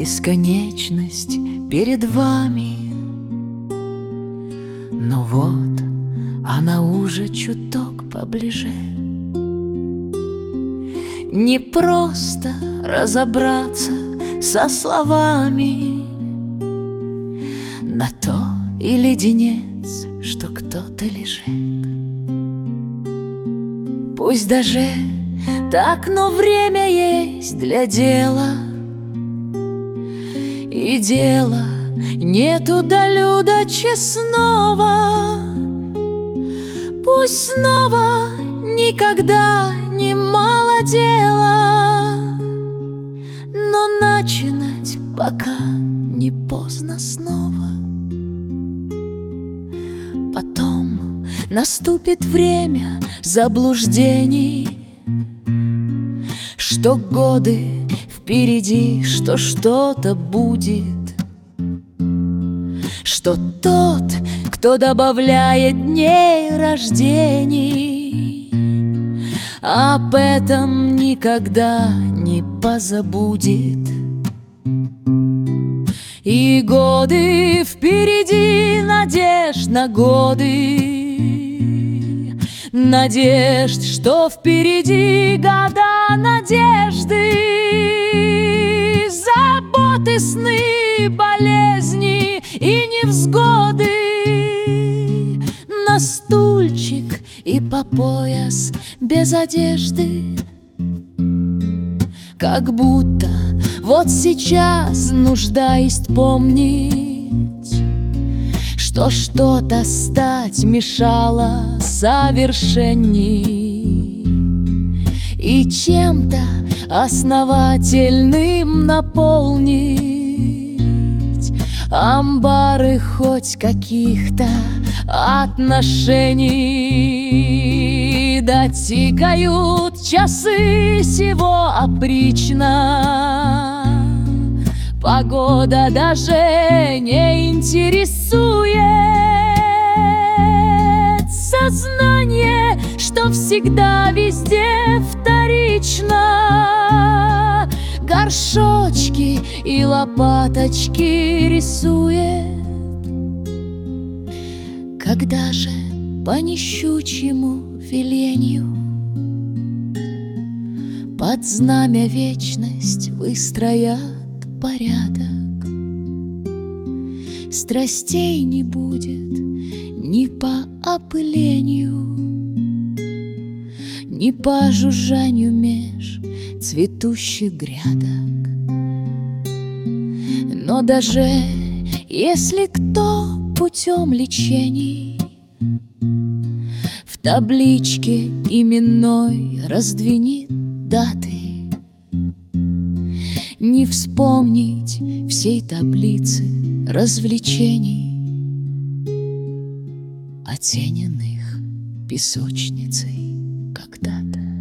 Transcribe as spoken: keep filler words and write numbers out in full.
бесконечность перед вами. Но вот она уже чуток поближе. Не просто разобраться со словами, на то и леденец, что кто-то лежит. Пусть даже так, но время есть для дела. И дела нету до люда честного. Пусть снова никогда не мало дела, но начинать пока не поздно снова. Потом наступит время заблуждений, что годы впереди, что что-то будет, что тот, кто добавляет дней рождений, об этом никогда не позабудет. И годы впереди, надежд на годы, надежд, что впереди года надежды, заботы, сны, болезни и невзгоды, на стульчик и по пояс без одежды. Как будто вот сейчас нужда есть помнить, что что-то стать мешало совершенней, и чем-то основательным наполнить амбары хоть каких-то отношений. Да тикают часы сего опрично, погода даже не интересует. Сознание, что всегда везде вторично, горшочки и лопаточки рисует. Когда же по нищучьему веленью под знамя вечность выстроят порядок, страстей не будет ни по опылению, ни по жужжанию меж цветущих грядок. Но даже если кто путем лечений в табличке именной раздвинет даты, не вспомнить всей таблицы развлечений, оцененных песочницей когда-то.